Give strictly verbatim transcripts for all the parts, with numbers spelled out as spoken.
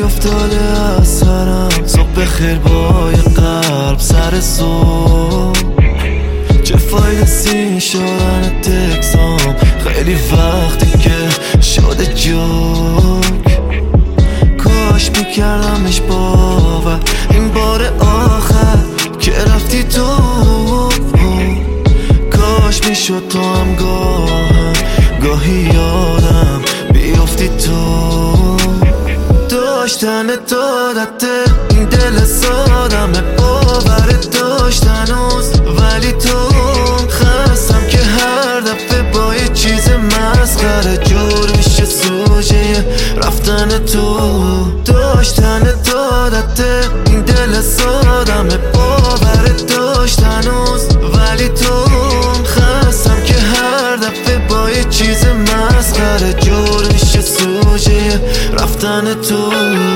افتاده از سرم. صبح خیر با یه قلب سر صبح، چه فایده سین شدن تکسام. خیلی وقتی که شده جوک، کاش میکردمش باور این بار آخر که رفتی تو. کاش میشد تو هم گاهم گاهی یادم بیفتی تو. داشتن تو عادته این دل سادمه، باور داشت هنوز ولی تو. خستم که هر دفعه با یه چیز مسخره جور میشه سوژه رفتن تو. داشتن تو عادته این دل سادمه، باور داشت هنوز ولی تو. خستم که هر دفعه با یه چیز مسخره جور میشه سوژه رفتن تو.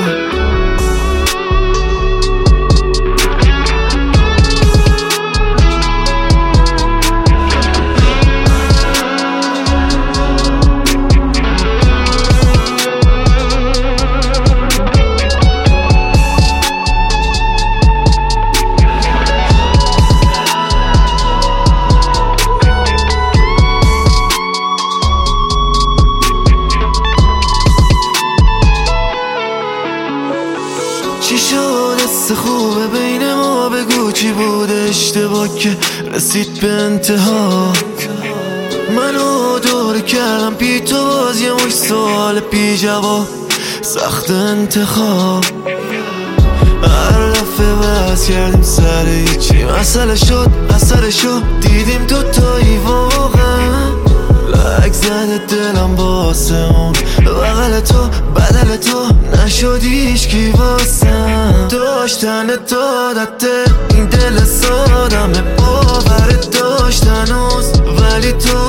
چی شد حس خوبه بین ما؟ بگو چی بود اشتباه که رسید به انتها؟ منو دور کردم بی تو، باز یه مش سوال بی جواب، سخت انتخاب. هر دفعه بحث کردیم سر هیچی، مسئله شد مسئله شد دیدیم تو تایی واقعا. لک زده دلم باسه اون بغل تو، بدل تو نشدی هیچکی واسم. داشتن تو عادته این دل سادمه، باور داشت هنوز ولی تو.